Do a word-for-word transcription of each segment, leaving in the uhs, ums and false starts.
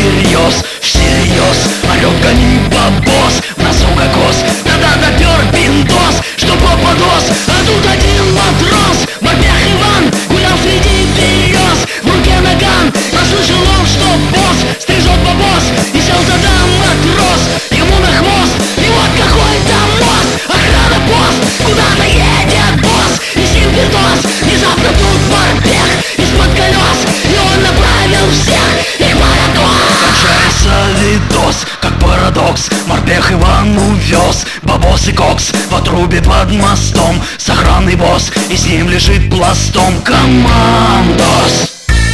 всерьез, всерьез орёт: гони бабос, в носу кокос, тогда допер пиндос, что попадос. А тут один матрос, морпех Иван, гулял среди берез, в руке наган. Прослышал он, что босс стрижет бабос, и сел тогда матрос ему на хвост. И вот какой-то мост, охрана пост, куда-то едет босс, и с ним пиндос. Внезапно тут морпех из-под колес, и он направил всех их маратон. Кончается видос, как парадокс, морпех Иван увез бабос и кокс в отрубе под мостом. Сохранный босс, и с ним лежит пластом командос.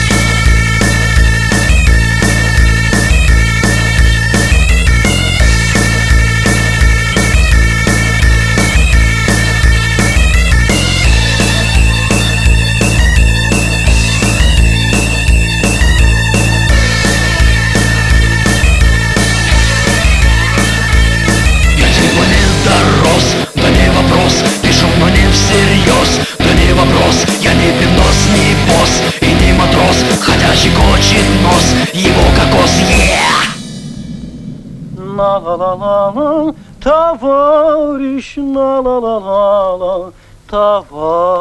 Да не вопрос, пишу, но не всерьез. Да не вопрос, я не пиндос, не босс и не матрос, хотя щекочет нос его кокос. Yeah! На-ла-ла-ла-ла, товарищ, на-ла-ла-ла-ла, товарищ.